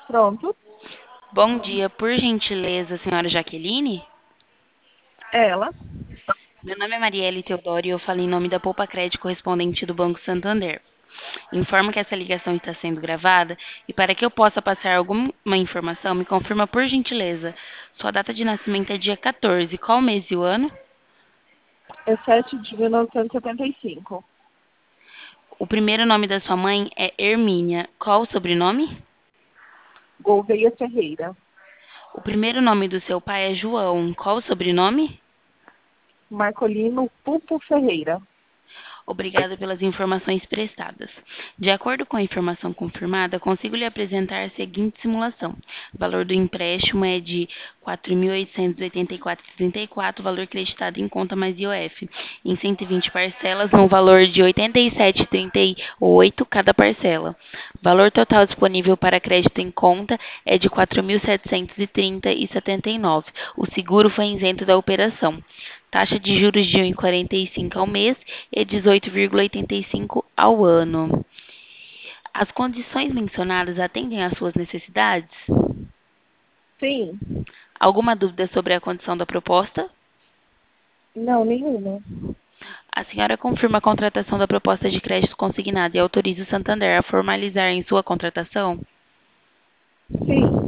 Pronto. Bom dia, por gentileza, senhora Jaqueline? Ela. Meu nome é Marielle Teodoro e eu falo em nome da Poupa Crédito correspondente do Banco Santander. Informo que essa ligação está sendo gravada e para que eu possa passar alguma informação, me confirma por gentileza. Sua data de nascimento é dia 14. Qual o mês e o ano? É 7 de 1975. O primeiro nome da sua mãe é Hermínia. Qual o sobrenome? Gouveia Ferreira. O primeiro nome do seu pai é João. Qual o sobrenome? Marcolino Pupo Ferreira. Obrigada pelas informações prestadas. De acordo com a informação confirmada, consigo lhe apresentar a seguinte simulação. O valor do empréstimo é de R$ 4.884,34, valor creditado em conta mais IOF, em 120 parcelas, no valor de R$ 87,38 cada parcela. O valor total disponível para crédito em conta é de R$ 4.730,79. O seguro foi isento da operação. Taxa de juros de 1,45 ao mês e 18,85 ao ano. As condições mencionadas atendem às suas necessidades? Sim. Alguma dúvida sobre a condição da proposta? Não, nenhuma. A senhora confirma a contratação da proposta de crédito consignado e autoriza o Santander a formalizar em sua contratação? Sim.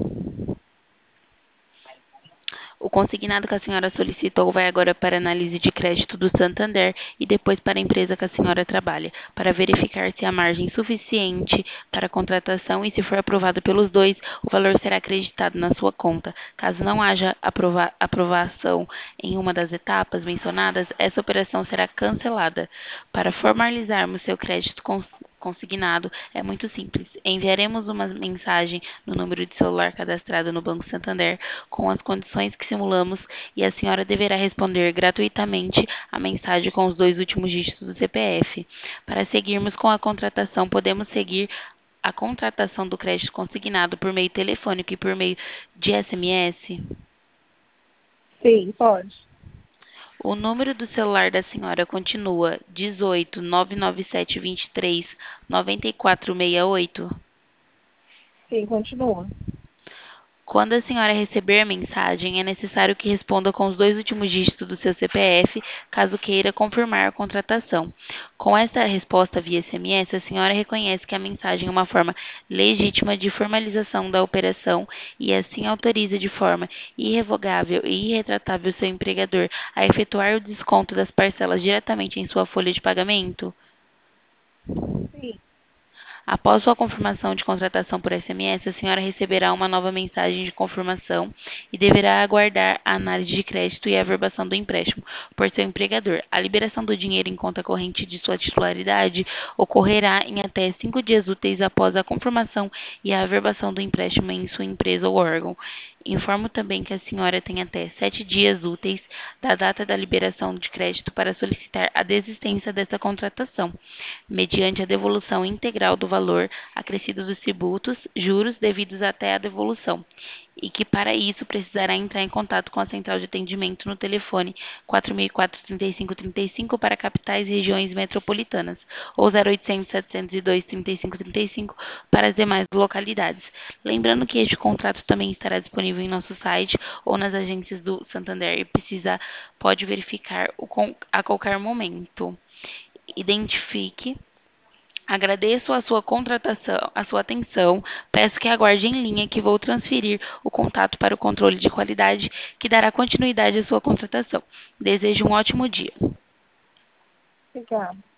O consignado que a senhora solicitou vai agora para análise de crédito do Santander e depois para a empresa que a senhora trabalha, para verificar se há margem suficiente para a contratação e, se for aprovado pelos dois, o valor será acreditado na sua conta. Caso não haja aprovação em uma das etapas mencionadas, essa operação será cancelada. Para formalizarmos seu crédito consignado, é muito simples. Enviaremos uma mensagem no número de celular cadastrado no Banco Santander com as condições que simulamos e a senhora deverá responder gratuitamente a mensagem com os dois últimos dígitos do CPF. Para seguirmos com a contratação, podemos seguir a contratação do crédito consignado por meio telefônico e por meio de SMS. Sim, pode. O número do celular da senhora continua 18 997 23 9468. Sim, continua. Quando a senhora receber a mensagem, é necessário que responda com os dois últimos dígitos do seu CPF, caso queira confirmar a contratação. Com essa resposta via SMS, a senhora reconhece que a mensagem é uma forma legítima de formalização da operação e assim autoriza de forma irrevogável e irretratável seu empregador a efetuar o desconto das parcelas diretamente em sua folha de pagamento. Sim. Após sua confirmação de contratação por SMS, a senhora receberá uma nova mensagem de confirmação e deverá aguardar a análise de crédito e a averbação do empréstimo por seu empregador. A liberação do dinheiro em conta corrente de sua titularidade ocorrerá em até 5 dias úteis após a confirmação e a averbação do empréstimo em sua empresa ou órgão. Informo também que a senhora tem até 7 dias úteis da data da liberação de crédito para solicitar a desistência dessa contratação, mediante a devolução integral do valor acrescido dos tributos, juros devidos até a devolução, e que para isso precisará entrar em contato com a central de atendimento no telefone 4004-3535 para capitais e regiões metropolitanas, ou 0800-702-3535 para as demais localidades. Lembrando que este contrato também estará disponível em nosso site ou nas agências do Santander e pode verificar a qualquer momento. Identifique. Agradeço a sua contratação, a sua atenção. Peço que aguarde em linha que vou transferir o contato para o controle de qualidade que dará continuidade à sua contratação. Desejo um ótimo dia. Obrigada.